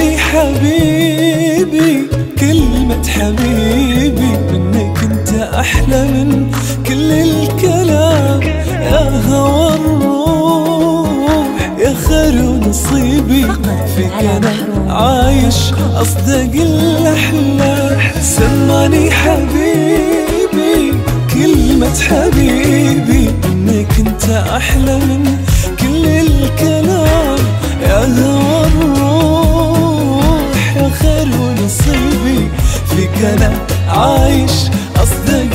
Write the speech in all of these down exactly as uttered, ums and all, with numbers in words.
سمعني حبيبي كلمة حبيبي، منك انت احلى من كل الكلام. يا هوى الروح يا خير نصيبي، فيك انا عايش اصدق الاحلام. سمعني حبيبي كلمة حبيبي، منك انت احلى من كل الكلام. يا هوى الروح يا خير ونصيبي، فيك انا عايش اصدق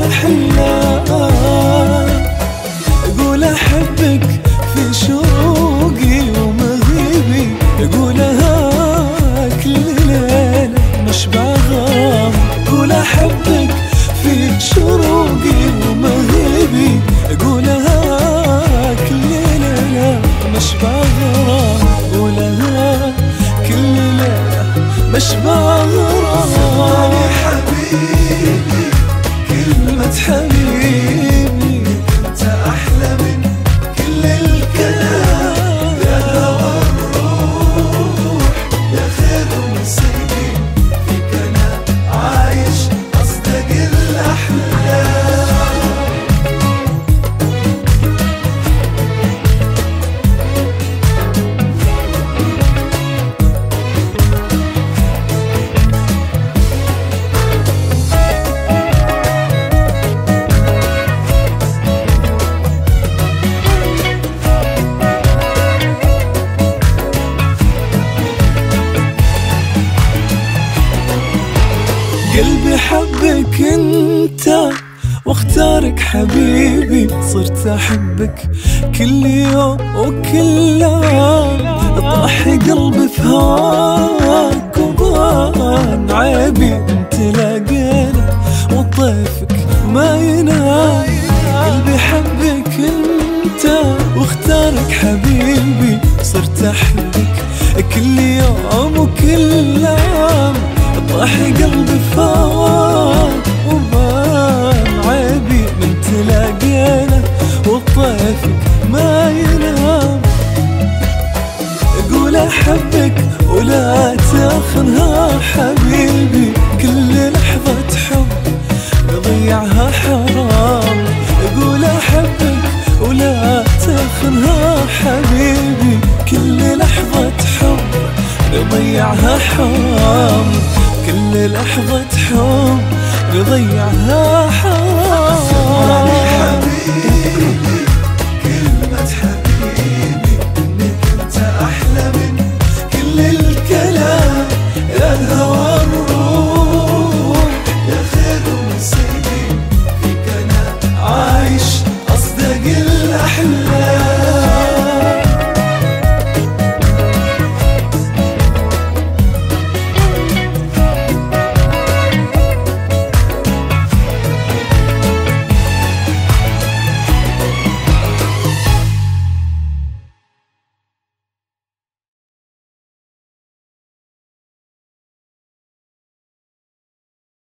الاحلام. اقول احبك في شوقي ومغيبي، اقولها كل ليلة مشبع غام. اقول احبك في شروقي ومغيبي، اقولها كل ليلة مشبع غرام. اقولها كل ليلة مشبع غرام. سمعني حبيبي كلمة حبيبي، انت احلى من كل الكلام. يا هوى الروح يا خير نصيبي، فيك انا عايش اصدق الاحلام. قلبي حبك انت واختارك حبيبي، صرت احبك كل يوم وكل يوم. طاح قلبي في هواك وبان عيبي، انت لاقينا وطيفك ما ينام. قلبي حبك انت واختارك حبيبي، صرت احبك كل يوم وكل يوم. طاح قلبي في هواك وبان عيبي، من تلاقينا وطيفك ما ينام. اقول احبك ولا تاخنها حبيبي، كل لحظة حب نضيعها حرام. اقول احبك ولا تاخنها حبيبي، كل لحظة حب نضيعها حرام. كل لحظة حب نضيعها حرام.